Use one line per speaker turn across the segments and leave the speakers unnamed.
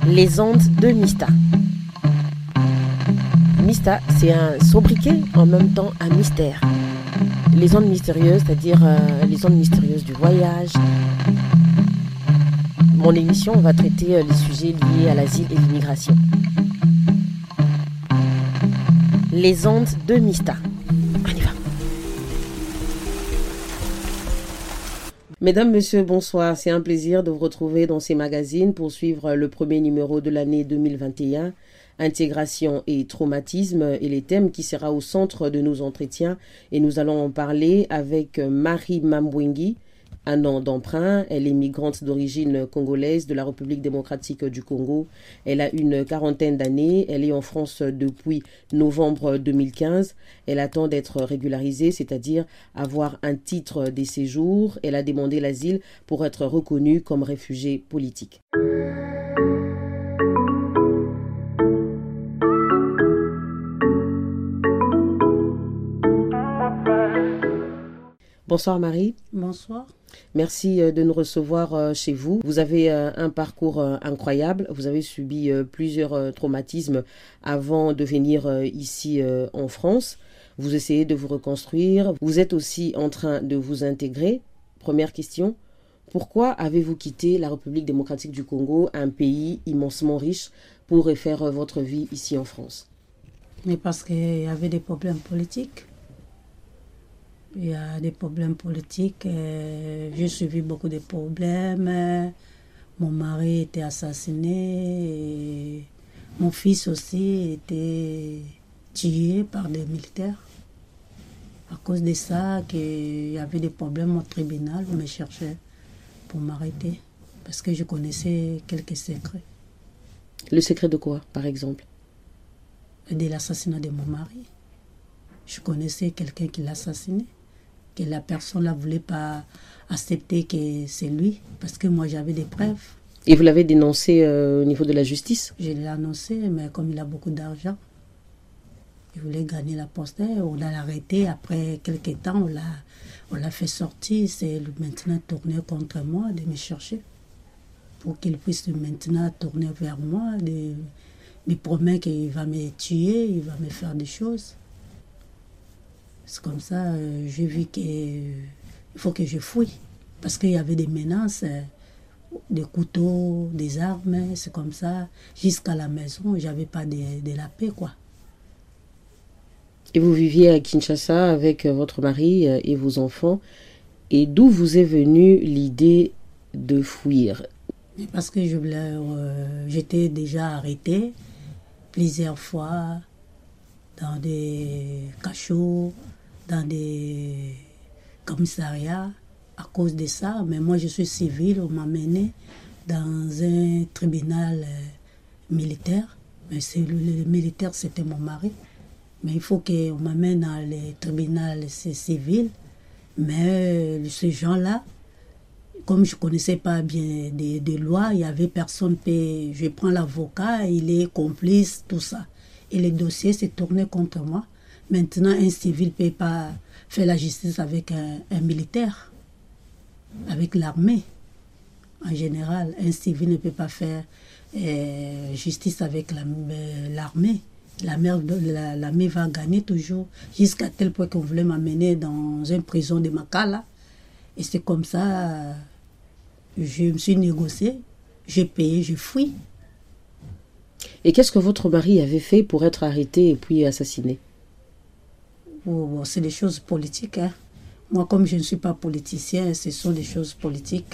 Les ondes de Mista. Mista, c'est un sobriquet, en même temps un mystère. Les ondes mystérieuses, c'est-à-dire les ondes mystérieuses du voyage. Mon émission va traiter les sujets liés à l'asile et l'immigration. Les ondes de Mista. On y va. Mesdames, Messieurs, bonsoir. C'est un plaisir de vous retrouver dans ces magazines pour suivre le premier numéro de l'année 2021. Intégration et traumatisme est les thèmes qui sera au centre de nos entretiens et nous allons en parler avec Marie Mambwengi, un nom d'emprunt. Elle est migrante d'origine congolaise de la République démocratique du Congo. Elle a une quarantaine d'années. Elle est en France depuis novembre 2015. Elle attend d'être régularisée, c'est-à-dire avoir un titre de séjour. Elle a demandé l'asile pour être reconnue comme réfugiée politique. Bonsoir Marie.
Bonsoir.
Merci de nous recevoir chez vous. Vous avez un parcours incroyable. Vous avez subi plusieurs traumatismes avant de venir ici en France. Vous essayez de vous reconstruire. Vous êtes aussi en train de vous intégrer. Première question. Pourquoi avez-vous quitté la République démocratique du Congo, un pays immensement riche, pour refaire votre vie ici en France?
Mais parce qu'il y avait des problèmes politiques. Il y a des problèmes politiques. J'ai suivi beaucoup de problèmes. Mon mari était assassiné. Et mon fils aussi était tué par des militaires. À cause de ça, il y avait des problèmes au tribunal. On me cherchait pour m'arrêter. Parce que je connaissais quelques secrets.
Le secret de quoi, par exemple?
De l'assassinat de mon mari. Je connaissais quelqu'un qui l'a assassiné. Que la personne ne voulait pas accepter que c'est lui, parce que moi j'avais des preuves.
Et vous l'avez dénoncé au niveau de la justice?
Je l'ai annoncé, mais comme il a beaucoup d'argent, il voulait gagner la poste. On l'a arrêté, après quelques temps, on l'a fait sortir. C'est maintenant tourné contre moi, de me chercher, pour qu'il puisse maintenant tourner vers moi, me promet qu'il va me tuer, il va me faire des choses. C'est comme ça, j'ai vu qu'il faut que je fouille. Parce qu'il y avait des menaces, des couteaux, des armes, c'est comme ça. Jusqu'à la maison, j'avais pas de la paix, quoi.
Et vous viviez à Kinshasa avec votre mari et vos enfants. Et d'où vous est venue l'idée de fuir?
Parce que j'étais déjà arrêtée plusieurs fois dans des cachots, dans des commissariats à cause de ça. Mais moi, je suis civile, on m'a mené dans un tribunal militaire. Mais le militaire, c'était mon mari. Mais il faut qu'on m'amène dans le tribunal civil. Mais ces gens-là, comme je ne connaissais pas bien des lois, il y avait personne. Je prends l'avocat, il est complice, tout ça. Et le dossier s'est tourné contre moi. Maintenant, un civil ne peut pas faire la justice avec un militaire, avec l'armée. En général, un civil ne peut pas faire justice avec l'armée. L'armée va gagner toujours, jusqu'à tel point qu'on voulait m'amener dans une prison de Makala. Et c'est comme ça, je me suis négociée, j'ai payé, je fuis.
Et qu'est-ce que votre mari avait fait pour être arrêté et puis assassiné?
Bon, c'est des choses politiques. Hein. Moi, comme je ne suis pas politicien, ce sont des choses politiques.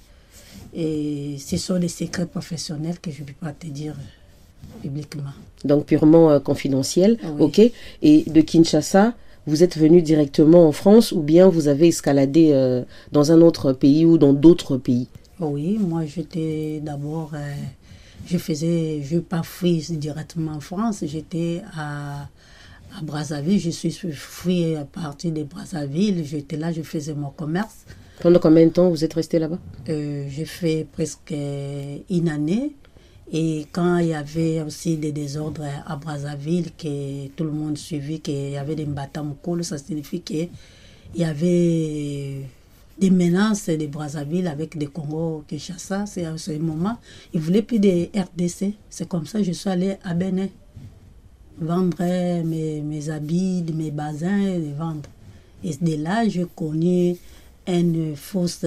Et ce sont des secrets professionnels que je ne peux pas te dire publiquement.
Donc purement confidentiel,
oui.
Ok. Et de Kinshasa, vous êtes venu directement en France ou bien vous avez escaladé dans un autre pays ou dans d'autres pays?
Oui, moi j'étais d'abord... je n'ai pas fui directement en France, j'étais à Brazzaville, je suis fui à partir de Brazzaville, j'étais là, je faisais mon commerce.
Pendant combien de temps vous êtes resté là-bas?
J'ai fait presque une année. Et quand il y avait aussi des désordres à Brazzaville, que tout le monde suivit, qu'il y avait des Mbatamukolo, ça signifie qu'il y avait des menaces de Brazzaville avec des Congo-Kinshasa. C'est à ce moment, ils ne voulaient plus de RDC. C'est comme ça que je suis allée à Bénin. Vendre mes habits, mes bazins, les vendre. Et de là, j'ai connu une fausse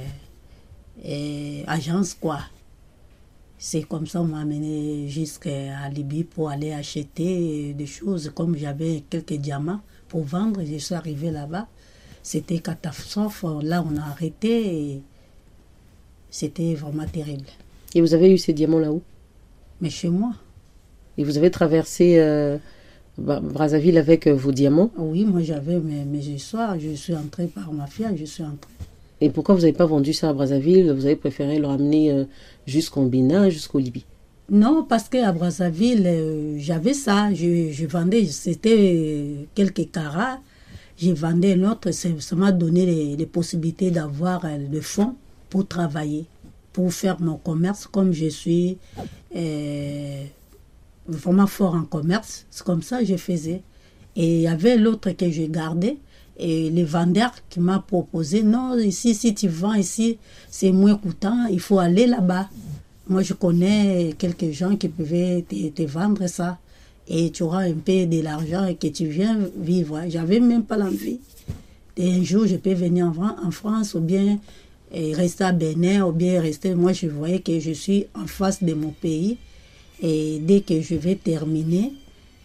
agence, quoi. C'est comme ça qu'on m'a amené jusqu'à Libye pour aller acheter des choses. Comme j'avais quelques diamants pour vendre, je suis arrivée là-bas. C'était catastrophe. Là, on a arrêté et c'était vraiment terrible.
Et vous avez eu ces diamants là où?
Mais chez moi.
Et vous avez traversé Brazzaville avec vos diamants?
Oui, moi j'avais mes histoires. Je suis entrée par ma fille, je suis entrée.
Et pourquoi vous n'avez pas vendu ça à Brazzaville? Vous avez préféré le ramener jusqu'au Bénin, jusqu'au Libye?
Non, parce qu'à Brazzaville, j'avais ça. Je vendais, c'était quelques carats. Je vendais un autre. Ça m'a donné les possibilités d'avoir le fonds pour travailler, pour faire mon commerce. Comme je suis vraiment fort en commerce, c'est comme ça que je faisais. Et il y avait l'autre que je gardais. Et le vendeur qui m'a proposé, non, ici, si tu vends ici, c'est moins coûtant, il faut aller là-bas. Moi, je connais quelques gens qui pouvaient te vendre ça. Et tu auras un peu de l'argent et que tu viens vivre. J'avais même pas l'envie. Et un jour, je peux venir en France ou bien rester à Bénin ou bien rester. Moi, je voyais que je suis en face de mon pays. Et dès que je vais terminer,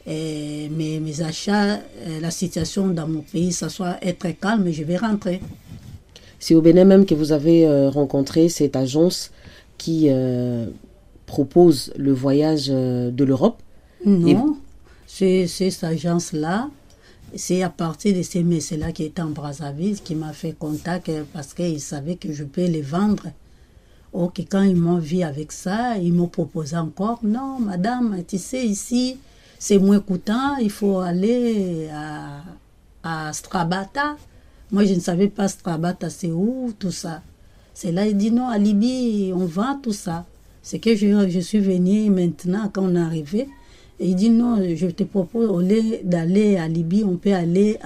mes achats, la situation dans mon pays, ça soit être calme, je vais rentrer.
C'est au Bénin même que vous avez rencontré cette agence qui propose le voyage de l'Europe?
Non, c'est cette agence-là. C'est à partir de ces messieurs-là qui étaient en Brazzaville qui m'a fait contact parce qu'ils savaient que je peux les vendre. Ok, quand ils m'ont vu avec ça, ils m'ont proposé encore, non, madame, tu sais, ici, c'est moins coûtant, il faut aller à Strabata. Moi, je ne savais pas Strabata, c'est où, tout ça. C'est là, il dit, non, à Libye, on vend tout ça. C'est que je suis venue maintenant, quand on est arrivé, et il dit, non, je te propose, au lieu d'aller à Libye, on peut aller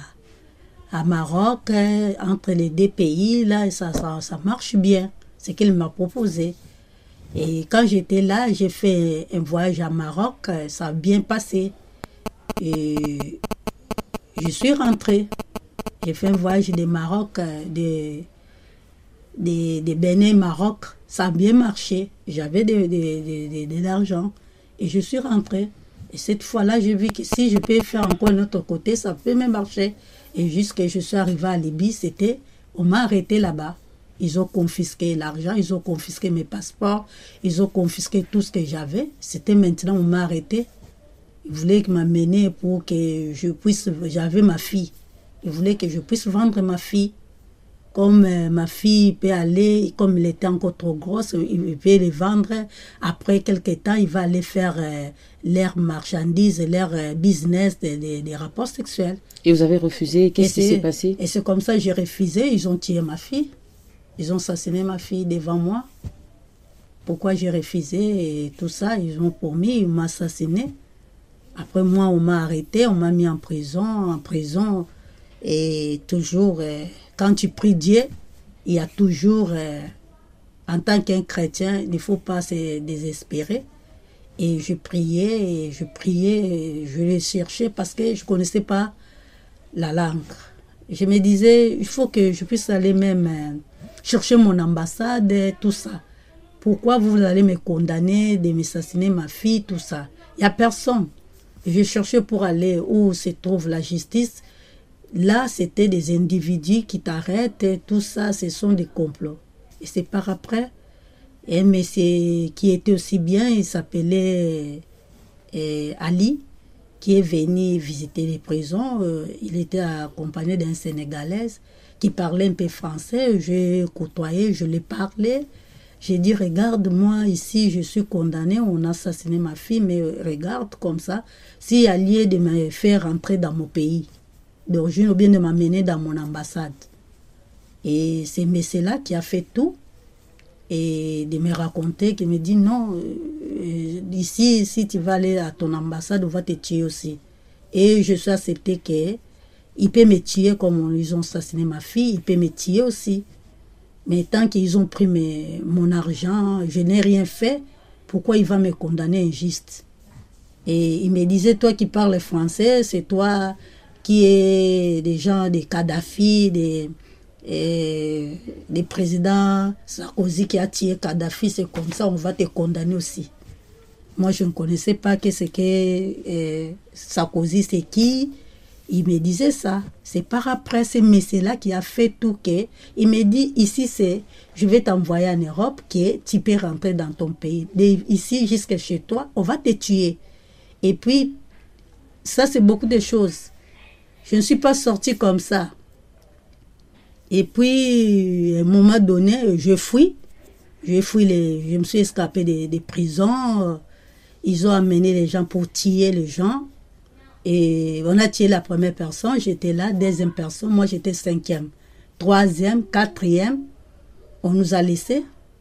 à Maroc, entre les deux pays, là, et ça marche bien. C'est qu'il m'a proposé. Et quand j'étais là, j'ai fait un voyage à Maroc, ça a bien passé. Et je suis rentrée. J'ai fait un voyage de Maroc, de Bénin, Maroc. Ça a bien marché. J'avais de l'argent. Et je suis rentrée. Et cette fois-là, j'ai vu que si je peux faire encore un autre côté, ça peut même marcher. Et jusqu'à je suis arrivée à Libye, on m'a arrêté là-bas. Ils ont confisqué l'argent, ils ont confisqué mes passeports, ils ont confisqué tout ce que j'avais. C'était maintenant, on m'a arrêté. Ils voulaient m'amener pour que je puisse... J'avais ma fille. Ils voulaient que je puisse vendre ma fille. Comme ma fille peut aller, comme elle était encore trop grosse, il peut les vendre. Après quelques temps, il va aller faire leur marchandise, leur business, des rapports sexuels.
Et vous avez refusé? Qu'est-ce qui s'est passé?
Et c'est comme ça que j'ai refusé. Ils ont tué ma fille. Ils ont assassiné ma fille devant moi. Pourquoi j'ai refusé et tout ça, ils ont promis, ils m'ont assassiné. Après moi, on m'a arrêté, on m'a mis en prison. Et toujours, quand tu pries Dieu, il y a toujours, en tant qu'un chrétien, il ne faut pas se désespérer. Et je priais, je les cherchais parce que je ne connaissais pas la langue. Je me disais, il faut que je puisse aller même... chercher mon ambassade, tout ça. Pourquoi vous allez me condamner de m'assassiner ma fille, tout ça? Il n'y a personne. Je cherchais pour aller où se trouve la justice. Là, c'était des individus qui t'arrêtent, tout ça, ce sont des complots. Et c'est par après, un monsieur qui était aussi bien, il s'appelait Ali, qui est venu visiter les prisons. Il était accompagné d'un Sénégalais qui parlait un peu français. J'ai côtoyé, je l'ai parlé. J'ai dit, regarde, moi ici, je suis condamné, on a assassiné ma fille, mais regarde comme ça, s'il y a lieu de me faire rentrer dans mon pays d'origine ou bien de m'amener dans mon ambassade. Et c'est monsieur-là qui a fait tout et de me raconter, qui me dit, non, ici, si tu vas aller à ton ambassade, on va te tuer aussi. Et je suis accepté que il peut me tuer comme ils ont assassiné ma fille, il peut me tuer aussi. Mais tant qu'ils ont pris mon argent, je n'ai rien fait, pourquoi il va me condamner injuste? Et il me disait, toi qui parles français, c'est toi qui es des gens, des Kadhafi, des présidents Sarkozy qui a tué Kadhafi, c'est comme ça, on va te condamner aussi. Moi, je ne connaissais pas que c'est que Sarkozy, c'est qui. Il me disait ça. C'est par après ce monsieur-là qui a fait tout que. Il me dit, ici, je vais t'envoyer en Europe, que tu peux rentrer dans ton pays. Ici, jusqu'à chez toi, on va te tuer. Et puis, ça, c'est beaucoup de choses. Je ne suis pas sortie comme ça. Et puis, à un moment donné, je fuis. Je me suis escapée des prisons. Ils ont amené les gens pour tuer les gens. Et on a tué la première personne, j'étais là. Deuxième personne, moi j'étais cinquième. Troisième, quatrième, on nous a laissés.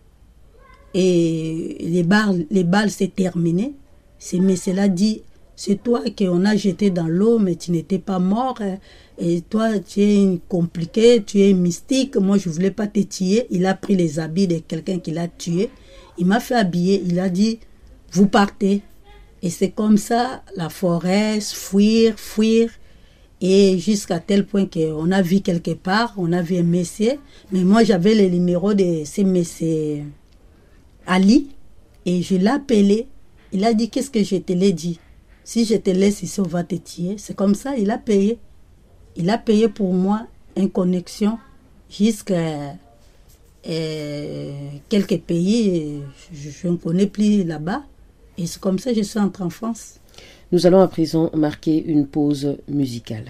Et les balles s'est terminées. Ce monsieur-là dit, c'est toi qu'on a jeté dans l'eau, mais tu n'étais pas mort. Et toi, tu es compliqué, tu es mystique. Moi, je ne voulais pas te tuer. Il a pris les habits de quelqu'un qui l'a tué. Il m'a fait habiller. Il a dit, vous partez. Et c'est comme ça, la forêt, fuir. Et jusqu'à tel point qu'on a vu quelque part, on a vu un monsieur. Mais moi, j'avais le numéro de ce monsieur Ali. Et je l'ai appelé. Il a dit, qu'est-ce que je te l'ai dit? Si je te laisse ici, on va te tuer. C'est comme ça, il a payé. Il a payé pour moi une connexion jusqu'à quelques pays. Je ne connais plus là-bas. Et c'est comme ça que je suis entrée en France.
Nous allons à présent marquer une pause musicale.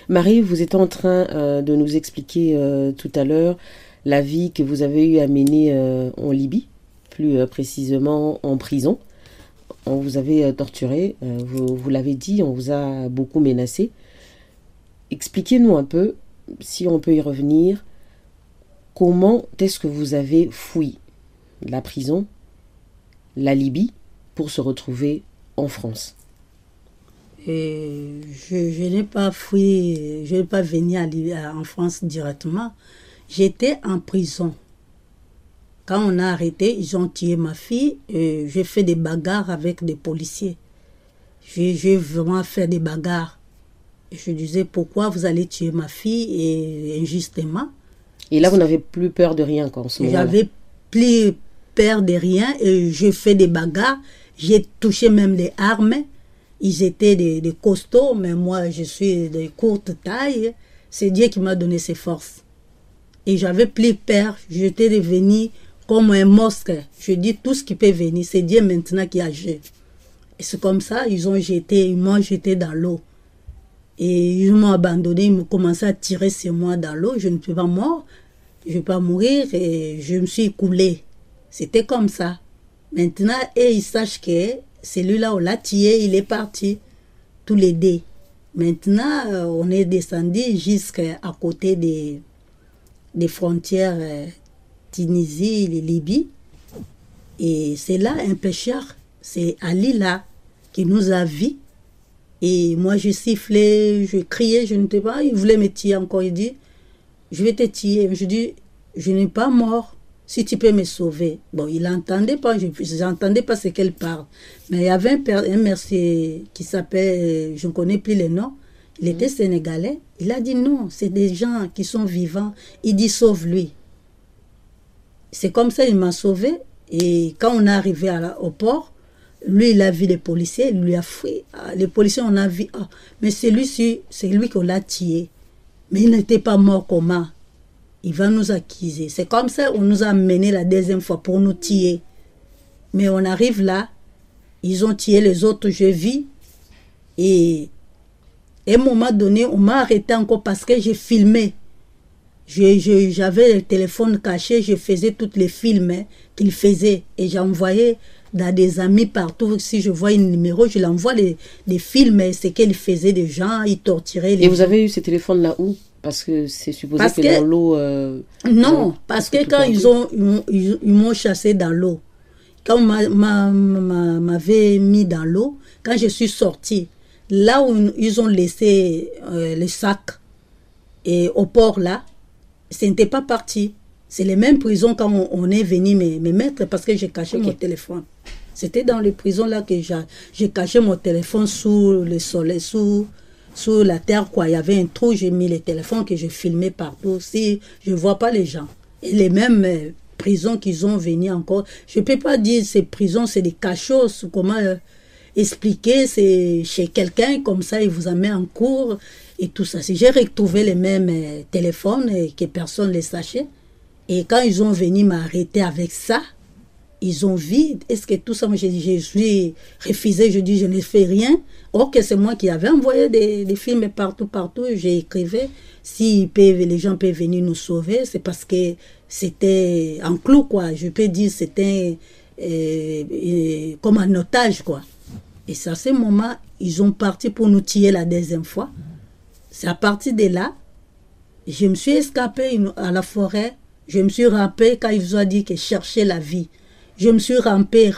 Marie, vous êtes en train de nous expliquer tout à l'heure la vie que vous avez eu à mener en Libye, plus précisément en prison. On vous avait torturé, vous l'avez dit, on vous a beaucoup menacé. Expliquez-nous un peu, si on peut y revenir, comment est-ce que vous avez fui la prison, la Libye, pour se retrouver en France?
Et je n'ai pas fui, je n'ai pas venu en France directement. J'étais en prison. Quand on a arrêté, ils ont tué ma fille. J'ai fait des bagarres avec des policiers. J'ai vraiment fait des bagarres. Je disais, pourquoi vous allez tuer ma fille et injustement?
Et là, vous n'avez plus peur de rien en ce moment-là?
J'avais plus peur de rien et j'ai fait des bagarres. J'ai touché même les armes. Ils étaient des costauds, mais moi, je suis de courte taille. C'est Dieu qui m'a donné ses forces. Et j'avais plus peur. J'étais devenu comme un monstre. Je dis, tout ce qui peut venir, c'est Dieu maintenant qui agit. Et c'est comme ça, ils m'ont jeté dans l'eau. Et ils m'ont abandonné, ils m'ont commencé à tirer sur moi dans l'eau. Je ne peux pas mourir, je ne vais pas mourir et je me suis coulée. C'était comme ça. Maintenant, ils sachent que celui-là, on l'a tué, il est parti. Tous les deux. Maintenant, on est descendu jusqu'à côté des frontières Tunisie et Libye. Et c'est là un pêcheur, c'est Ali là, qui nous a vus. Et moi, je sifflais, je criais, je ne sais pas, il voulait me tuer encore. Il dit, je vais te tuer. Je dis, je n'ai pas mort, si tu peux me sauver. Bon, il n'entendait pas, je n'entendais pas ce qu'elle parle. Mais il y avait un merci qui s'appelle, je ne connais plus le nom, il était sénégalais. Il a dit non, c'est des gens qui sont vivants. Il dit, sauve-lui. C'est comme ça, il m'a sauvé. Et quand on est arrivé au port, lui, il a vu les policiers, il lui a fui. Les policiers, on a vu, mais celui-ci, c'est lui qu'on l'a tué. Mais il n'était pas mort comment? Il va nous accuser. C'est comme ça qu'on nous a menés la deuxième fois pour nous tuer. Mais on arrive là, ils ont tué les autres, je vis. Et à un moment donné, on m'a arrêté encore parce que j'ai filmé. J'avais le téléphone caché, je faisais tous les films qu'il faisait. Et j'envoyais dans des amis partout. Si je vois un numéro, je l'envoie les films, ce qu'il faisait des gens, il torturait les gens.
Et vous avez eu ces téléphones-là où? Parce que c'est supposé que dans l'eau...
non, parce que quand ils m'ont chassé dans l'eau, quand on m'avait mis dans l'eau, quand je suis sortie, là où ils ont laissé les sacs et au port là, ce n'était pas parti. C'est les mêmes prisons quand on est venu me mettre parce que j'ai caché mon téléphone. C'était dans les prisons là que j'ai caché mon téléphone sous le soleil, sous la terre, quoi. Il y avait un trou, j'ai mis les téléphones que je filmais partout. Si je ne vois pas les gens. Et les mêmes prisons qu'ils ont venu encore. Je ne peux pas dire ces prisons, c'est des cachots. Comment expliquer? C'est chez quelqu'un, comme ça, il vous a mis en cours et tout ça. Si j'ai retrouvé les mêmes téléphones et que personne ne les sachait. Et quand ils ont venu m'arrêter avec ça, ils ont vu, est-ce que tout ça, moi je suis refusé, je dis je ne fais rien. Or que c'est moi qui avais envoyé des films partout, j'ai écrivé, si les gens peuvent venir nous sauver, c'est parce que c'était en clou, quoi. Je peux dire c'était comme un otage, quoi. Et c'est à ce moment, ils ont parti pour nous tuer la deuxième fois. C'est à partir de là, je me suis escapée à la forêt, je me suis rampée quand ils ont dit que chercher la vie. Je me suis rampée,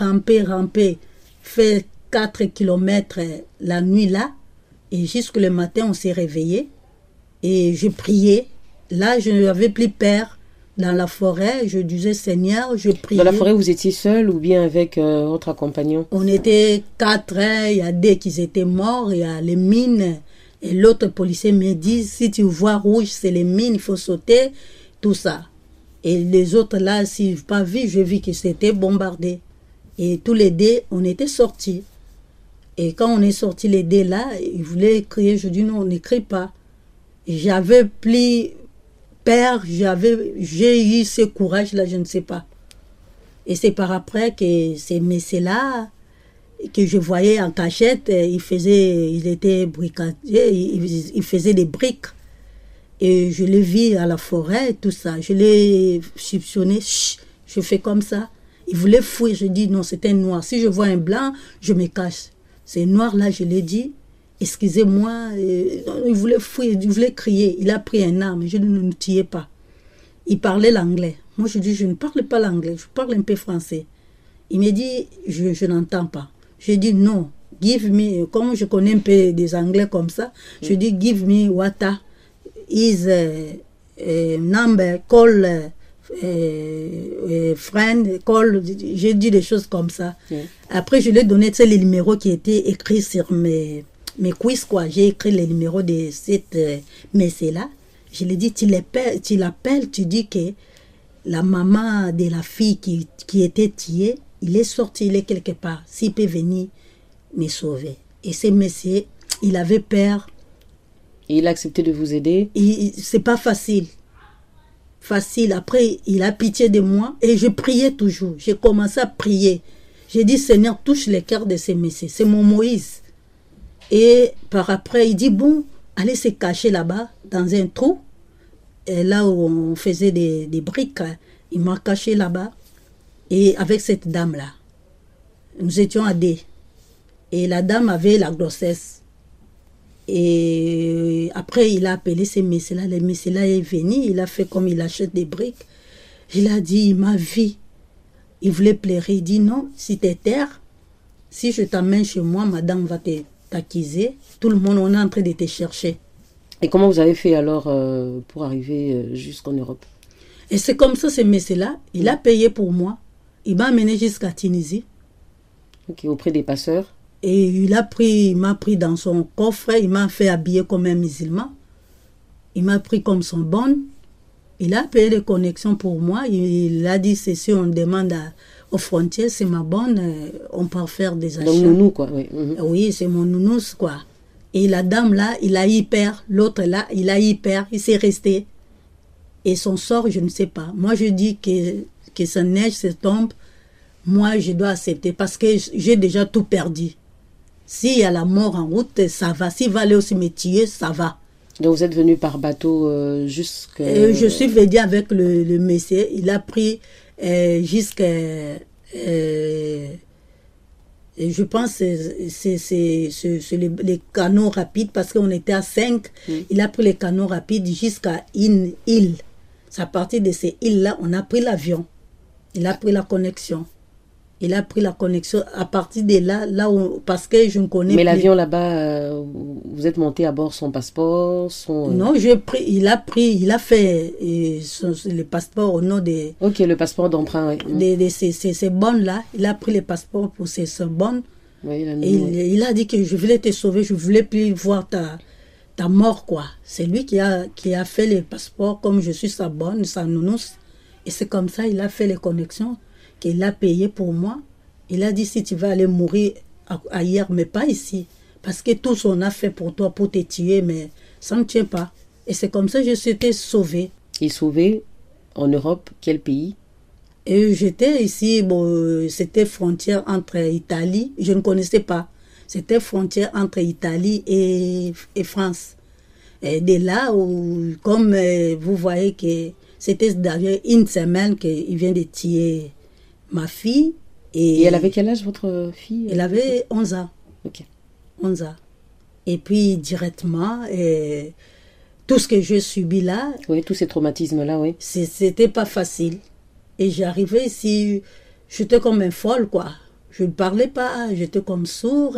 fait 4 kilomètres la nuit là, et jusqu'au le matin, on s'est réveillé, et je priais. Là, je n'avais plus peur. Dans la forêt, je disais, Seigneur, je priais.
Dans la forêt, vous étiez seul ou bien avec votre compagnon?
On était 4, il y a 2 qui étaient morts, il y a les mines, et l'autre policier me dit, si tu vois rouge, c'est les mines, il faut sauter, tout ça. Et les autres là, si je n'ai pas vu, j'ai vu que c'était bombardé. Et tous les deux, on était sortis. Et quand on est sortis les deux là, ils voulaient crier, je dis non, on n'écrit pas. J'avais plus peur, j'ai eu ce courage là, je ne sais pas. Et c'est par après que ces messieurs là, que je voyais en cachette, il était bricadier, il faisait des briques. Et je l'ai vu à la forêt, tout ça. Je l'ai soupçonné, je fais comme ça. Il voulait fuir, je dis non, c'est un noir. Si je vois un blanc, je me cache. C'est noir là, je l'ai dit. Excusez-moi, il voulait fuir, il voulait crier. Il a pris un arme, je ne le tuais pas. Il parlait l'anglais. Moi, je dis, je ne parle pas l'anglais, je parle un peu français. Il me dit, je n'entends pas. Je dis non, give me, comme je connais un peu des anglais comme ça, je dis give me water, is number, call friend, call, j'ai dit des choses comme ça. Après, je lui ai donné les numéros qui étaient écrits sur mes quiz, quoi. J'ai écrit les numéros de cette messe-là. Je lui ai dit, tu l'appelles, tu dis que la maman de la fille qui était tuée, il est sorti, il est quelque part. S'il peut venir me sauver. Et ce monsieur, il avait peur.
Et il a accepté de vous aider?
C'est pas facile. Facile. Après, il a pitié de moi. Et je priais toujours. J'ai commencé à prier. J'ai dit, Seigneur, touche les cœurs de ces messieurs. C'est mon Moïse. Et par après, il dit, bon, allez se cacher là-bas, dans un trou. Et là où on faisait des briques, il m'a caché là-bas. Et avec cette dame-là, nous étions à deux. Et la dame avait la grossesse. Et après, il a appelé ces messieurs-là. Les messieurs-là est venu, il a fait comme il achète des briques. Il a dit, ma vie. Il voulait pleurer. Il dit, non, si tu es terre, si je t'amène chez moi, madame va t'accuser. Tout le monde, on est en train de te chercher.
Et comment vous avez fait alors pour arriver jusqu'en Europe?
Et c'est comme ça, ce messieurs-là, il a payé pour moi. Il m'a amené jusqu'à Tunisie.
Ok, auprès des passeurs.
Et il m'a pris dans son coffre, il m'a fait habiller comme un musulman. Il m'a pris comme son bonne. Il a payé les connexions pour moi. Il a dit, c'est si on demande aux frontières, c'est ma bonne, on peut faire des achats.
Donc nounou, quoi. Oui,
oui, c'est mon nounous, quoi. Et la dame là, il a eu peur. L'autre là, il a eu peur. Il s'est resté. Et son sort, je ne sais pas. Moi, je dis que sa neige se tombe. Moi, je dois accepter parce que j'ai déjà tout perdu. S'il y a la mort en route, ça va. S'il va aller au cimetière, ça va.
Donc vous êtes venu par bateau jusqu'à...
Je suis venu avec le monsieur. Il a pris jusqu'à... je pense que c'est les canaux rapides parce qu'on était à 5. Il a pris les canaux rapides jusqu'à une île. C'est à partir de ces îles-là, on a pris l'avion. Il a pris la connexion. Il a pris la connexion à partir de là où, parce que je ne connais
Mais
plus.
l'avion là-bas, vous êtes monté à bord son passeport,
Non, il a fait le passeport au nom de...
Ok, le passeport d'emprunt, oui.
De ces bonnes-là. Il a pris les passeports pour ces bonnes.
Oui,
il a dit que je voulais te sauver, je ne voulais plus voir ta mort, quoi. C'est lui qui a fait les passeports comme je suis sa bonne, sa nounous. Et c'est comme ça, il a fait les connexions, qu'il a payé pour moi. Il a dit, si tu vas aller mourir ailleurs, mais pas ici. Parce que tout ce qu'on a fait pour toi, pour te tuer, mais ça ne tient pas. Et c'est comme ça que je suis sauvée.
Et sauvée en Europe, quel pays?
Et j'étais ici, bon, c'était frontière entre Italie, je ne connaissais pas. C'était frontière entre Italie et France. Et de là, où, comme vous voyez que c'était d'ailleurs une semaine qu'il vient de tuer ma fille.
Et elle avait quel âge, votre fille?
Elle avait 11 ans.
Ok.
11 ans. Et puis, directement, tout ce que j'ai subi là...
Oui, tous ces traumatismes-là, oui.
C'était pas facile. Et j'arrivais ici, j'étais comme un folle, quoi. Je ne parlais pas, j'étais comme sourd.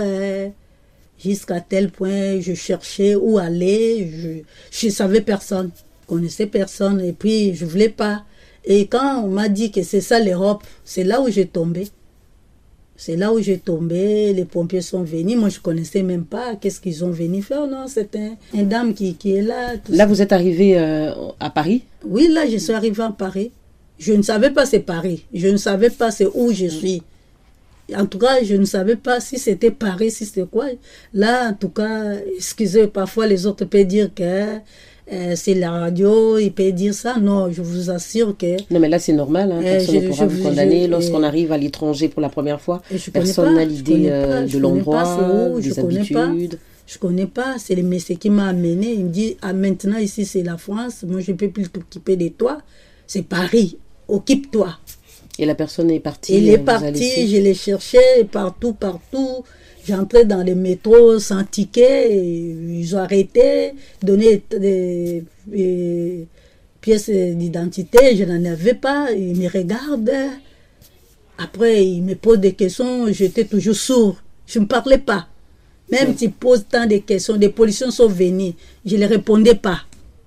Jusqu'à tel point, je cherchais où aller. Je ne savais personne, je connaissais personne. Et puis, je ne voulais pas. Et quand on m'a dit que c'est ça l'Europe, c'est là où j'ai tombé. C'est là où j'ai tombé, les pompiers sont venus. Moi, je ne connaissais même pas qu'est-ce qu'ils ont venu faire. Non, c'est une dame qui est là.
Là, vous êtes arrivé à Paris?
Oui, là, je suis arrivée à Paris. Je ne savais pas c'est Paris. Je ne savais pas c'est où je suis. En tout cas, je ne savais pas si c'était Paris, si c'était quoi. Là, en tout cas, excusez, parfois les autres peuvent dire que c'est la radio, il peut dire ça. Non, je vous assure que...
Non, mais là, c'est normal. Hein, personne ne pourra vous condamner. Lorsqu'on arrive à l'étranger pour la première fois, personne n'a l'idée de l'endroit, des habitudes.
Je ne connais pas. Mais ce qui m'a amené, il me dit, maintenant, ici, c'est la France. Moi, je ne peux plus t'occuper de toi. C'est Paris. Occupe-toi.
Et la personne est partie.
Il est parti, je l'ai cherché partout. J'entrais dans les métros sans ticket, ils ont arrêté, donné des pièces d'identité, je n'en avais pas, ils me regardent. Après, ils me posent des questions, j'étais toujours sourd, je ne parlais pas. Même s'ils posent tant de questions, des policiers sont venus, je ne les répondais pas.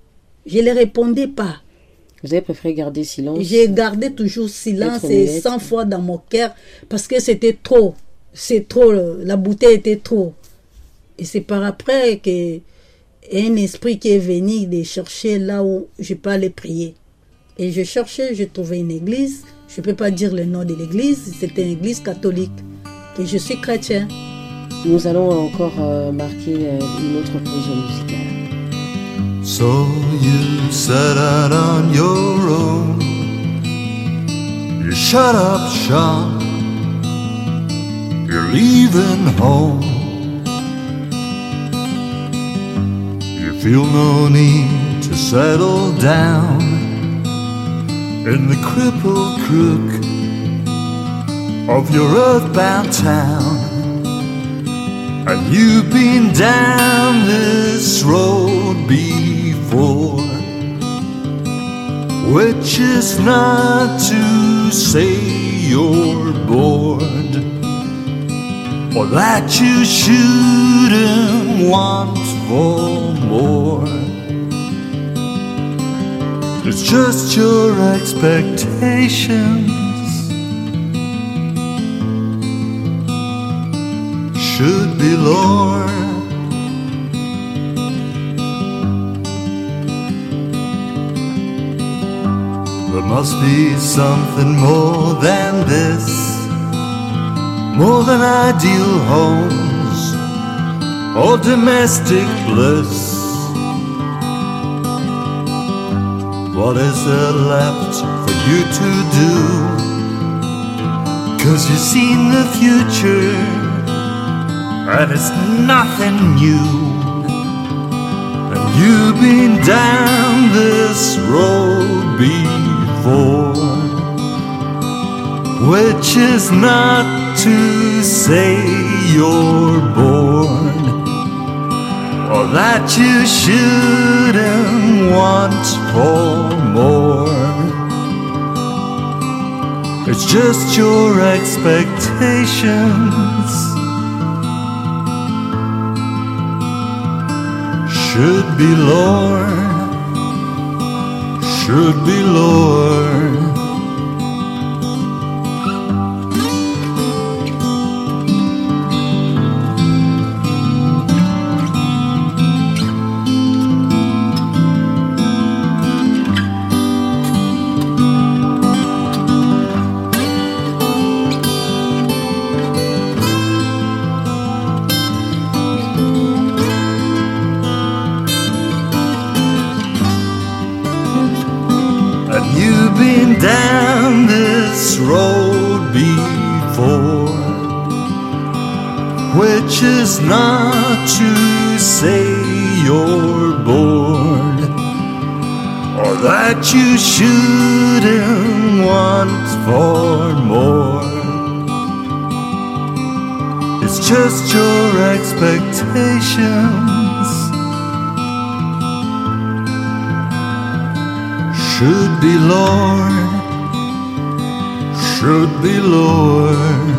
Vous avez préféré garder silence?
J'ai gardé toujours silence et 100 fois dans mon cœur parce que c'était trop. C'est trop, la bouteille était trop. Et c'est par après que un esprit qui est venu de chercher là où je peux aller prier. Et je cherchais, j'ai trouvé une église. Je ne peux pas dire le nom de l'église, c'était une église catholique. Et je suis chrétien.
Nous allons encore marquer une autre pause musicale.
So you set out on your own. You shut up shop. You're leaving home. You feel no need to settle down in the crippled crook of your earthbound town. And you've been down this road before, which is not to say you're bored, or that you shouldn't want for more. It's just your expectations should be lowered. There must be something more than this, more than ideal homes or domestic bliss. What is there left for you to do? 'Cause you've seen the future and it's nothing new. And you've been down this road before, which is not to say you're bored, or that you shouldn't want for more. It's just your expectations should be lowered, should be lowered. Down this road before, which is not to say you're bored, or that you shouldn't want for more. It's just your expectations should be lowered, should be lowered.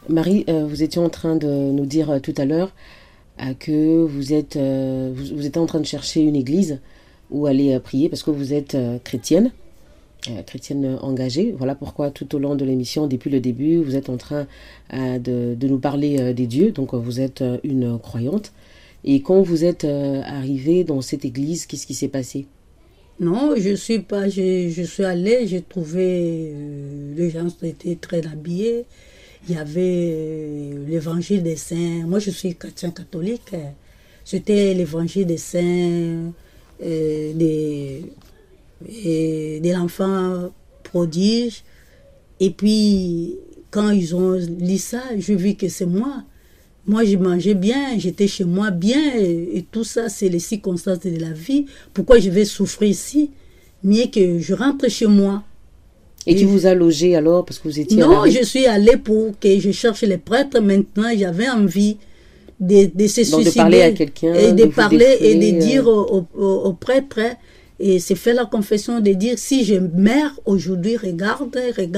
Marie, vous étiez en train de nous dire tout à l'heure que vous êtes en train de chercher une église où aller prier parce que vous êtes chrétienne engagée. Voilà pourquoi tout au long de l'émission, depuis le début, vous êtes en train de nous parler des dieux. Donc vous êtes une croyante. Et quand vous êtes arrivée dans cette église, qu'est-ce qui s'est passé?
Non, je suis allée, j'ai trouvé les gens étaient très habillés. Il y avait l'évangile des saints. Moi, je suis chrétien catholique. C'était l'évangile des saints, de l'enfant prodige. Et puis, quand ils ont lu ça, je vis que c'est moi. Moi, je mangeais bien, j'étais chez moi bien, et tout ça, c'est les circonstances de la vie. Pourquoi je vais souffrir ici? Mieux que je rentre chez moi.
Et qui vous a logé alors parce que vous étiez
Non, je suis allée pour que je cherche les prêtres. Maintenant, j'avais envie de se suicider.
De parler à quelqu'un.
Et de parler et de dire aux prêtres. Et c'est fait la confession de dire, si je meurs aujourd'hui, regarde,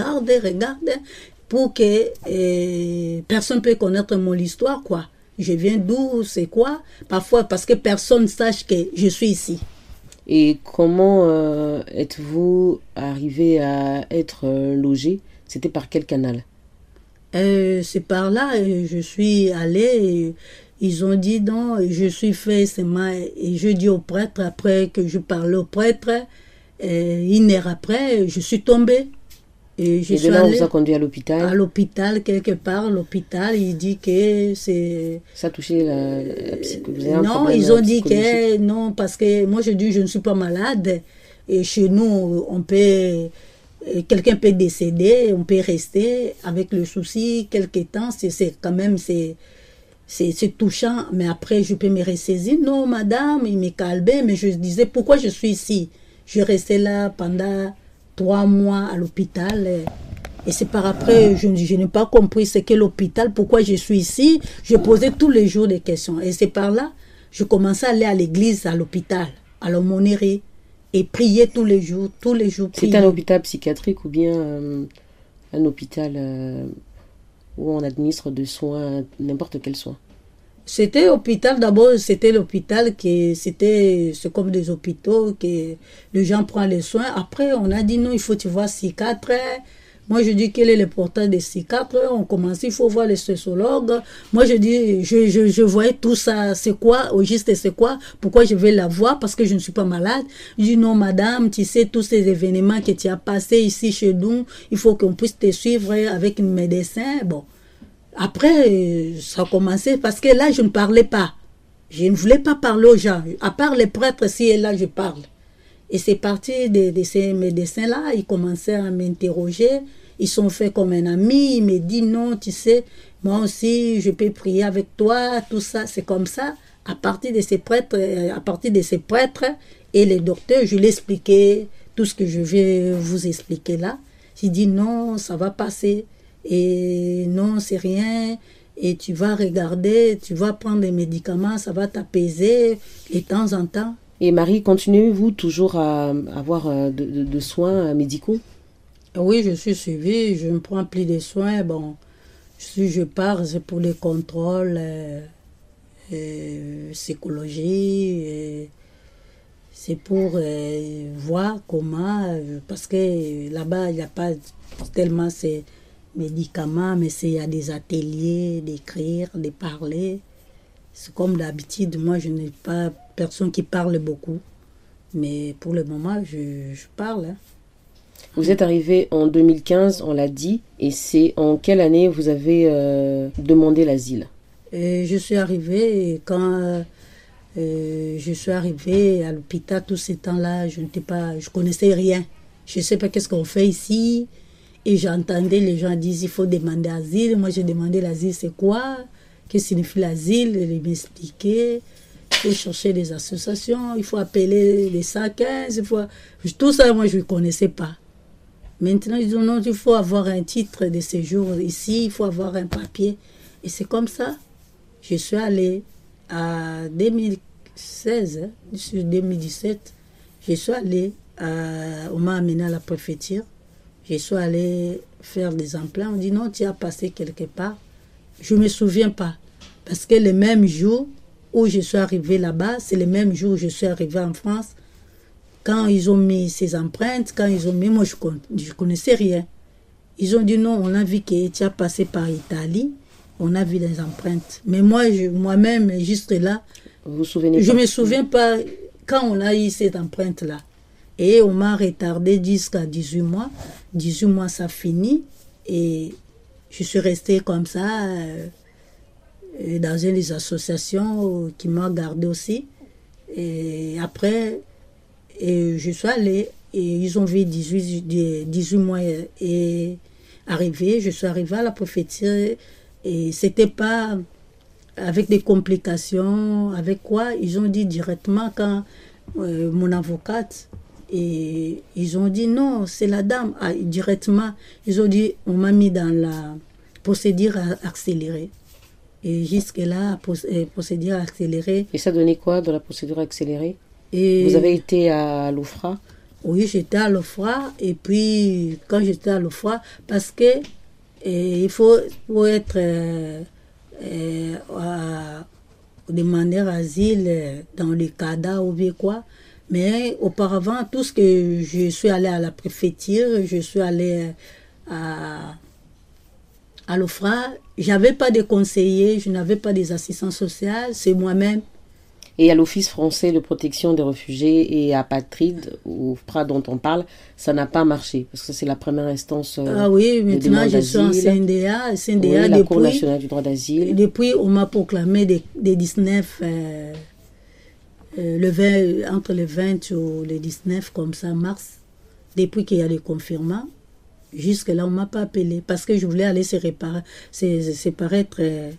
pour que personne ne peut connaître mon histoire, quoi. Je viens d'où, c'est quoi? Parfois, parce que personne ne sache que je suis ici.
Et comment êtes-vous arrivé à être logé? C'était par quel canal?
C'est par là, je suis allée, ils ont dit non, je suis fait seulement, et je dis au prêtre, après que je parle au prêtre, une heure après, je suis tombée. Et
de là, on vous a conduit à l'hôpital?
À l'hôpital, quelque part, l'hôpital, il dit que c'est...
Ça a touché la psychologie?
Non, ils ont dit que non, parce que moi je dis je ne suis pas malade. Et chez nous, on peut... Quelqu'un peut décéder, on peut rester avec le souci quelque temps. C'est quand même... C'est touchant, mais après je peux me ressaisir. Non, madame, il me calmait, mais je disais pourquoi je suis ici. Je restais là pendant 3 mois à l'hôpital. Et c'est par après, je n'ai pas compris ce qu'est l'hôpital, pourquoi je suis ici. Je posais tous les jours des questions. Et c'est par là, je commençais à aller à l'église, à l'hôpital, à l'aumônerie, et prier tous les jours.
C'est un hôpital psychiatrique ou bien un hôpital où on administre des soins, n'importe quel soin?
C'était hôpital, d'abord c'était l'hôpital c'est comme des hôpitaux que les gens prennent les soins. Après on a dit non, il faut tu vois psychiatre. Moi je dis quel est l'importance des psychiatres. On commence, il faut voir les sociologues. Moi je dis je voyais tout ça, c'est quoi au juste, c'est quoi, pourquoi je vais la voir, parce que je ne suis pas malade. Je dis non madame, tu sais tous ces événements que tu as passés ici chez nous, il faut qu'on puisse te suivre avec un médecin. Bon. Après, ça a commencé parce que là, je ne parlais pas. Je ne voulais pas parler aux gens. À part les prêtres, si et là, je parle. Et c'est parti de ces médecins-là. Ils commençaient à m'interroger. Ils sont faits comme un ami. Ils me disent non, tu sais, moi aussi, je peux prier avec toi. Tout ça, c'est comme ça. À partir de ces prêtres et les docteurs, je lui expliquais tout ce que je vais vous expliquer là. J'ai dit non, ça va passer. Et non, c'est rien, et tu vas regarder, tu vas prendre des médicaments, ça va t'apaiser de temps en temps.
Et Marie, continuez-vous toujours à avoir de soins médicaux?
Oui, je suis suivie, je me prends plus de soins. Bon, si je pars, c'est pour les contrôles, psychologie, c'est pour voir comment, parce que là-bas, il n'y a pas tellement ces médicaments, mais il y a des ateliers d'écrire, de parler. C'est comme d'habitude, moi je n'ai pas personne qui parle beaucoup, mais pour le moment je parle. Hein.
Vous êtes arrivé en 2015, on l'a dit, et c'est en quelle année vous avez demandé l'asile?
Je suis arrivée quand je suis arrivée à l'hôpital, tout ce temps-là, je connaissais rien. Je ne sais pas qu'est-ce qu'on fait ici. Et j'entendais les gens dire il faut demander l'asile. Moi, j'ai demandé l'asile, c'est quoi? Qu'est-ce que signifie l'asile? Ils m'expliquaient. Il faut chercher des associations, il faut appeler les 115. Tout ça, moi, je ne connaissais pas. Maintenant, ils disent non, il faut avoir un titre de séjour ici, il faut avoir un papier. Et c'est comme ça. Je suis allée en 2016, 2017, je suis allée, on m'a amené à la préfecture. Je suis allée faire des implants. On dit non, tu as passé quelque part. je ne me souviens pas. Parce que le même jour où je suis arrivée là-bas, c'est le même jour où je suis arrivée en France. Quand ils ont mis ces empreintes, moi je connaissais rien. Ils ont dit non, on a vu que tu as passé par Italie, on a vu les empreintes. Mais moi-même, juste là,
vous vous souvenez
je
pas?
ne me souviens pas quand on a eu cette empreinte-là. Et on m'a retardé jusqu'à 18 mois. 18 mois, ça finit. Et je suis restée comme ça dans une des associations qui m'a gardée aussi. Et après, je suis allée. Et ils ont vu 18 mois et arrivé. Je suis arrivée à la préfecture. Et c'était pas avec des complications. Avec quoi? Ils ont dit directement quand mon avocate... Et ils ont dit non, c'est la dame. Directement, ils ont dit, on m'a mis dans la procédure accélérée. Et jusque-là, procédure accélérée.
Et ça donnait quoi dans la procédure accélérée?
Et
vous avez été à l'OFRA?
Oui, j'étais à l'OFRA. Et puis, quand j'étais à l'OFRA, parce que il faut être demander asile dans le CADA ou bien quoi. Mais auparavant, tout ce que je suis allée à la préfecture, je suis allée à l'OFRA, je n'avais pas de conseillers, je n'avais pas des assistants sociaux, c'est moi-même.
Et à l'Office français de protection des réfugiés et apatrides, au FPRA dont on parle, ça n'a pas marché, parce que c'est la première instance
Ah oui, maintenant je suis en CNDA.
Oui, la Cour nationale du droit d'asile.
Depuis, on m'a proclamé des 19... entre le 20 ou le 19, comme ça, mars, depuis qu'il y a les confirmants, jusque-là, on ne m'a pas appelé parce que je voulais aller se paraître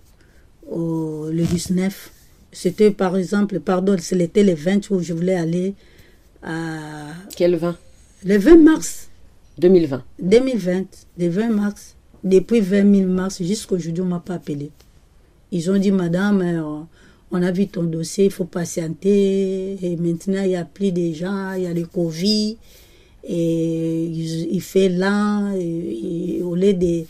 le 19. C'était, par exemple, c'était le 20 où je voulais aller à...
Quel 20?
Le 20 mars.
2020.
2020, le 20 mars. Depuis 20 mars, jusqu'aujourd'hui, on ne m'a pas appelé. Ils ont dit, madame... on a vu ton dossier, il faut patienter. Et maintenant, il n'y a plus de gens, il y a le Covid. Et il fait lent. Au lieu des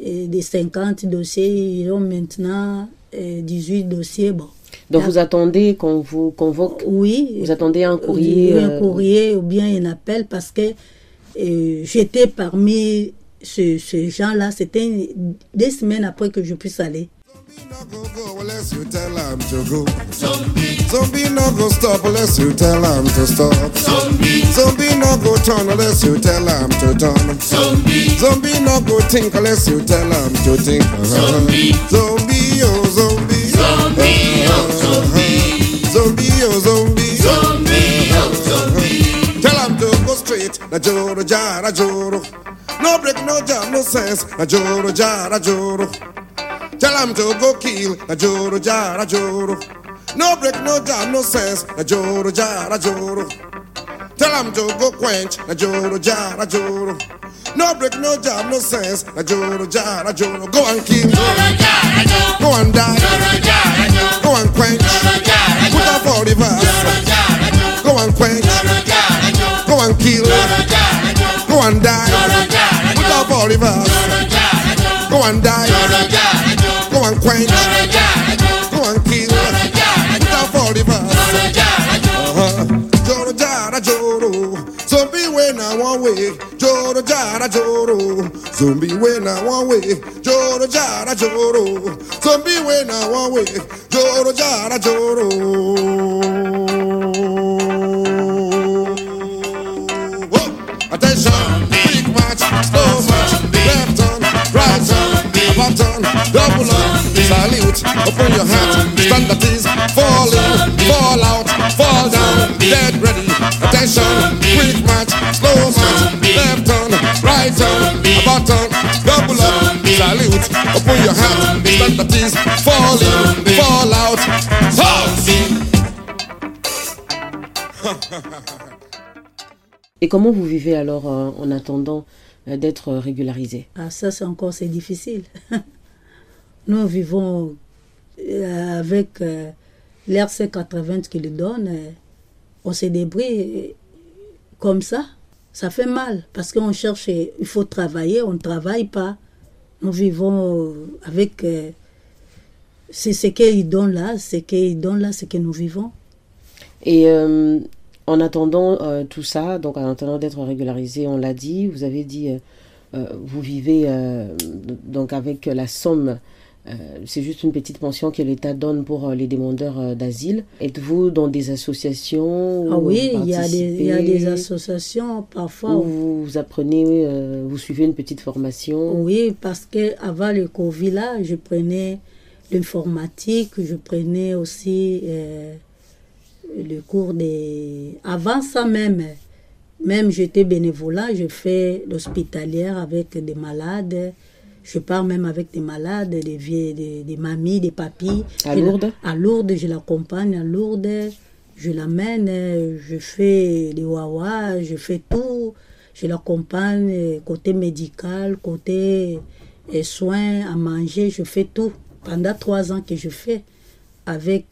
50 dossiers, ils ont maintenant 18 dossiers. Bon.
Donc, vous attendez qu'on vous convoque?
Oui.
Vous attendez un courrier?
Un courrier ou bien un appel parce que j'étais parmi ces gens-là. C'était 2 semaines après que je puisse aller.
No go go unless you tell him to go. Zombie no go stop unless you tell him to stop. Zombie no go turn unless you tell him to turn. Zombie no go think unless you tell him to think. Zombie oh zombie. Zombie oh zombie. Zombie oh zombie. Zombie oh zombie. Tell him to go straight. Na joro jara joro. No break, no jam, no sense. Na joro jara joro. Tell him to go kill, na joro jara joro. No break, no jam, no sense, na joro jara joro. Tell him to go quench, na joro jara joro. No break, no jam, no sense, na joro jara joro. Go and kill, go and die, go and quench, put up all the verse. Go and quench, go and kill, go and die, put up all the verse. Go and die. Go and quench, go and kill, without all the verse. Joro jara joro, zombie way now one way. Joro jara joro, zombie way now one way. Joro jara joro, zombie way now one way. Joro jara joro. Attention, big match, slow match, left on, right on, button, double up, salute, open your hand, stand that is, fall in, fall out, fall down, dead ready, attention, quick match, slow match, left on, right on, button, double up, salute, open your hand, stand that is, fall in, fall out,
Et comment vous vivez alors en attendant d'être régularisé?
Ah, ça, c'est difficile. Nous vivons avec l'RC 80 qui le donne. On se débrouille comme ça. Ça fait mal parce qu'on cherche, il faut travailler, on ne travaille pas. Nous vivons avec c'est ce qu'ils donnent là, c'est ce que nous vivons.
Et en attendant tout ça, donc en attendant d'être régularisé, on l'a dit, vous avez dit, vous vivez donc avec la somme, c'est juste une petite pension que l'État donne pour les demandeurs d'asile. Êtes-vous dans des associations?
Ah oui, il y a des associations parfois.
Où vous apprenez, vous suivez une petite formation?
Oui, parce qu'avant le Covid, là, je prenais l'informatique, je prenais aussi le cours des... Avant ça même j'étais bénévolat, je fais l'hospitalière avec des malades, je pars même avec des malades, des mamies, des papis.
À Lourdes?
À Lourdes, je l'accompagne à Lourdes, je l'amène, je fais des wawa, je fais tout, je l'accompagne côté médical, côté soins, à manger, je fais tout. Pendant 3 ans que je fais avec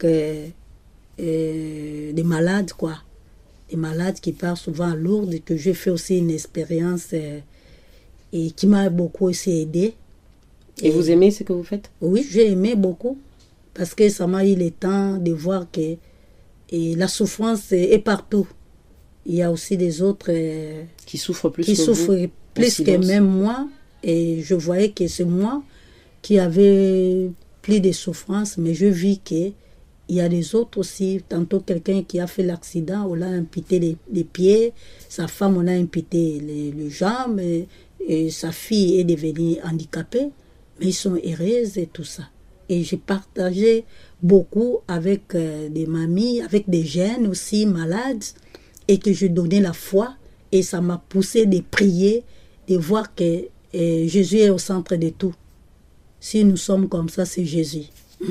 des malades, quoi. Des malades qui partent souvent à Lourdes, que j'ai fait aussi une expérience et qui m'a beaucoup aussi aidé.
Et vous aimez ce que vous faites?
Oui, j'ai aimé beaucoup, parce que ça m'a eu le temps de voir que la souffrance est partout. Il y a aussi des autres
qui souffrent plus
qui
que
souffrent
vous,
plus que même moi, et je voyais que c'est moi qui avait plus de souffrance, mais je vis que il y a des autres aussi. Tantôt quelqu'un qui a fait l'accident, on l'a amputé les pieds, sa femme on a amputé les jambes, et sa fille est devenue handicapée, mais ils sont heureuses et tout ça. Et j'ai partagé beaucoup avec des mamies, avec des jeunes aussi malades, et que je donnais la foi, et ça m'a poussé de prier, de voir que Jésus est au centre de tout. Si nous sommes comme ça, c'est Jésus.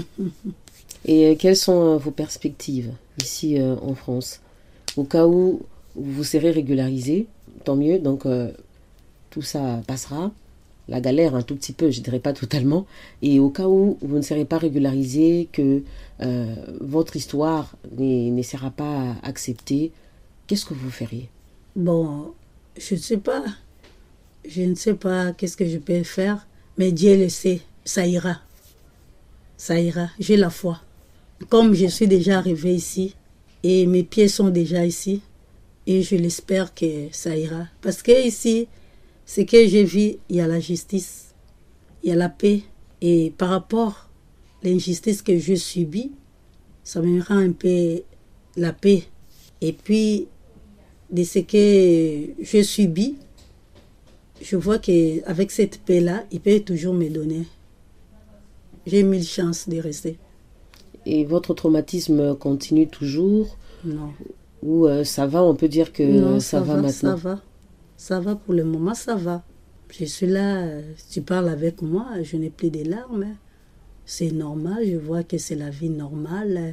Et quelles sont vos perspectives ici en France? Au cas où vous serez régularisé, tant mieux, donc tout ça passera. La galère un tout petit peu, je ne dirais pas totalement. Et au cas où vous ne serez pas régularisé, que votre histoire ne sera pas acceptée, qu'est-ce que vous feriez?
Bon, je ne sais pas. Je ne sais pas qu'est-ce que je peux faire, mais Dieu le sait, ça ira. Ça ira, j'ai la foi. Comme je suis déjà arrivée ici, et mes pieds sont déjà ici, et je l'espère que ça ira. Parce que ici, ce que j'ai vu, il y a la justice, il y a la paix. Et par rapport à l'injustice que je subis, ça me rend un peu la paix. Et puis, de ce que je subis, je vois qu'avec cette paix-là, il peut toujours me donner. J'ai 1000 chances de rester.
Et votre traumatisme continue toujours?
Non.
Ou ça va, on peut dire que
non,
ça va maintenant?
Ça va. Ça va pour le moment, ça va. Je suis là, tu parles avec moi, je n'ai plus de larmes. C'est normal, je vois que c'est la vie normale.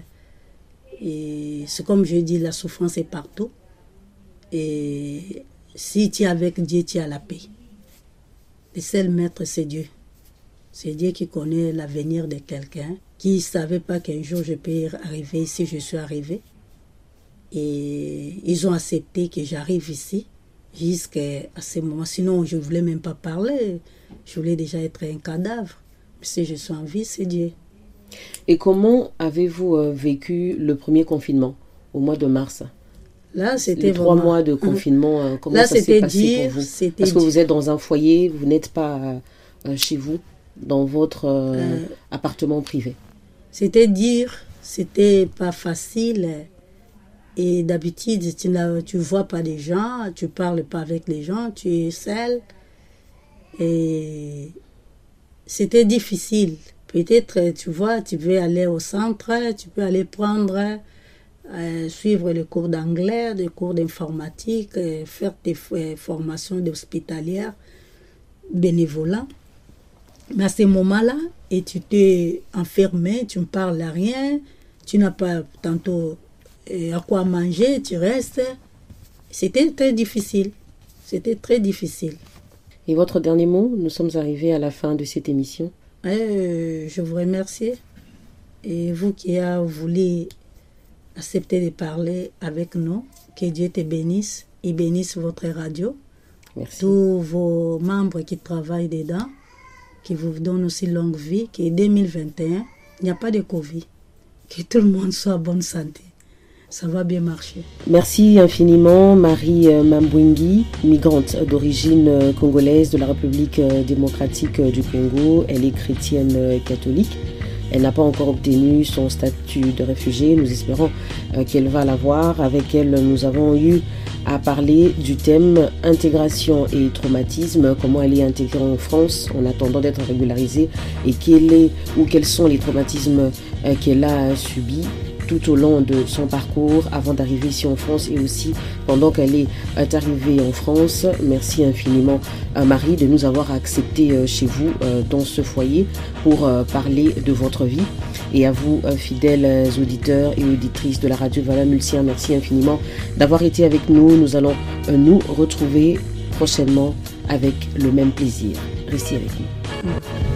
Et c'est comme je dis, la souffrance est partout. Et si tu es avec Dieu, tu as la paix. Le seul maître, c'est Dieu. C'est Dieu qui connaît l'avenir de quelqu'un, qui ne savait pas qu'un jour je peux arriver ici, je suis arrivée. Et ils ont accepté que j'arrive ici jusqu'à ce moment. Sinon, je ne voulais même pas parler. Je voulais déjà être un cadavre. Mais si je suis en vie, c'est Dieu.
Et comment avez-vous vécu le premier confinement, au mois de mars?
Là, c'était
les 3 mois de confinement, comment là, ça s'est passé pour vous? Parce que vous êtes dans un foyer, vous n'êtes pas chez vous, dans votre appartement privé.
C'était dur, c'était pas facile. Et d'habitude, tu vois pas des gens, tu parles pas avec les gens, tu es seul. Et c'était difficile. Peut-être, tu vois, tu veux aller au centre, tu peux aller prendre... suivre les cours d'anglais, des cours d'informatique, faire des formations d'hospitalière, bénévolat. Mais à ce moment-là, et tu t'es enfermé, tu ne parles à rien, tu n'as pas tantôt à quoi manger, tu restes. C'était très difficile. C'était très difficile.
Et votre dernier mot? Nous sommes arrivés à la fin de cette émission.
Je vous remercie. Et vous qui avez voulu accepter de parler avec nous, que Dieu te bénisse et bénisse votre radio.
Merci.
Tous vos membres qui travaillent dedans, qui vous donnent aussi longue vie, que 2021 il n'y a pas de Covid. Que tout le monde soit en bonne santé. Ça va bien marcher.
Merci infiniment Marie Mambwingi, migrante d'origine congolaise de la République démocratique du Congo. Elle est chrétienne catholique. Elle n'a pas encore obtenu son statut de réfugiée. Nous espérons qu'elle va l'avoir. Avec elle, nous avons eu à parler du thème intégration et traumatisme, comment elle est intégrée en France en attendant d'être régularisée et quels sont les traumatismes qu'elle a subis tout au long de son parcours avant d'arriver ici en France et aussi pendant qu'elle est arrivée en France. Merci infiniment Marie de nous avoir accepté chez vous dans ce foyer pour parler de votre vie. Et à vous fidèles auditeurs et auditrices de la radio Valeur Mulsien, merci infiniment d'avoir été avec nous. Nous allons nous retrouver prochainement avec le même plaisir. Restez avec nous.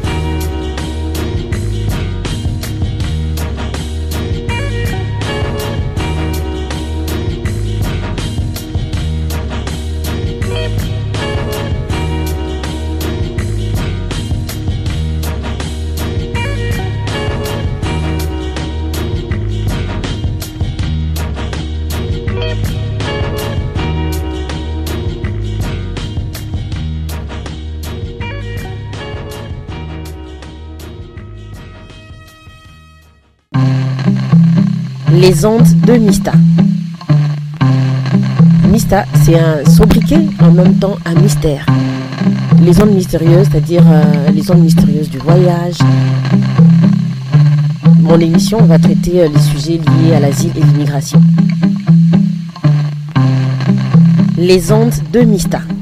Les ondes de Mista. Mista, c'est un sobriquet, en même temps un mystère. Les ondes mystérieuses, c'est-à-dire les ondes mystérieuses du voyage. Mon émission va traiter les sujets liés à l'asile et l'immigration. Les ondes de Mista.